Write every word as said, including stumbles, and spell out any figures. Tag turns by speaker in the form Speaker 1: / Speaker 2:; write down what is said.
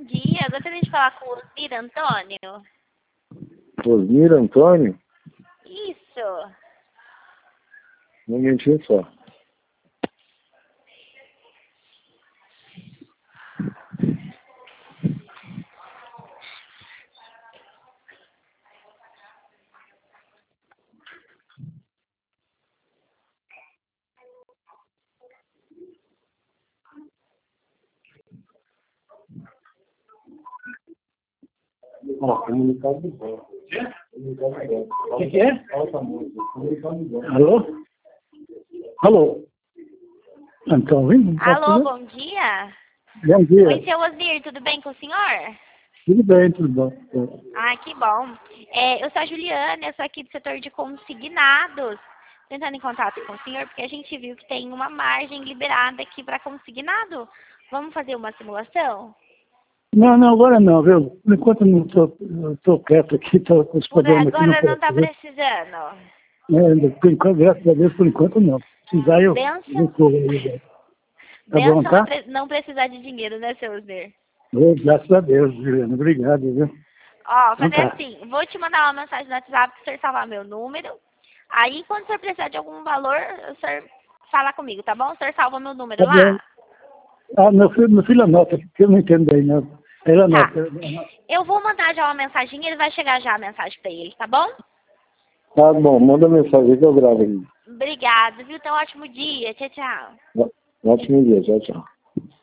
Speaker 1: dia. Eu gostaria de falar com o Osmir Antônio.
Speaker 2: Osmir Antônio?
Speaker 1: Isso.
Speaker 2: Um momentinho só. Ó, comunicado do banco. O que, que é? Alô? Alô? Então, vem.
Speaker 1: Alô, bom dia.
Speaker 2: Bom dia.
Speaker 1: Oi, seu Osmir, tudo bem com o senhor?
Speaker 2: Tudo bem, tudo bom.
Speaker 1: Ah, que bom. É, eu sou a Juliana, eu sou aqui do setor de consignados. Tentando em contato com o senhor, porque a gente viu que tem uma margem liberada aqui para consignado. Vamos fazer uma simulação?
Speaker 2: Não, não, agora não, viu? Por enquanto não estou tô, tô quieto aqui, estou com os
Speaker 1: Por
Speaker 2: problemas aqui.
Speaker 1: agora
Speaker 2: Não
Speaker 1: não está
Speaker 2: posso,
Speaker 1: precisando.
Speaker 2: é, por enquanto, graças a Deus, por enquanto não. Se precisar, eu
Speaker 1: Benção.
Speaker 2: vou correr. Tá bom,
Speaker 1: Benção
Speaker 2: tá?
Speaker 1: não pre- não precisar de dinheiro, né, seu Osmir?
Speaker 2: Oh, graças a Deus, Juliana. Obrigado, viu?
Speaker 1: Ó,
Speaker 2: Então
Speaker 1: fazer
Speaker 2: tá.
Speaker 1: assim, vou te mandar uma mensagem no WhatsApp para o senhor salvar meu número. Aí, quando o senhor precisar de algum valor, o senhor fala comigo, tá bom? O senhor salva meu número
Speaker 2: Tá bom.
Speaker 1: lá?
Speaker 2: Ah, meu filho, meu filho anota, porque eu não entendo bem, não. Ele
Speaker 1: Tá.
Speaker 2: anota.
Speaker 1: Eu vou mandar já uma mensagem, ele vai chegar já a mensagem para ele, tá bom?
Speaker 2: Tá bom, manda mensagem que eu gravo aí.
Speaker 1: Obrigada, viu? Então, ótimo dia. Tchau, tchau.
Speaker 2: Ótimo dia, tchau, tchau.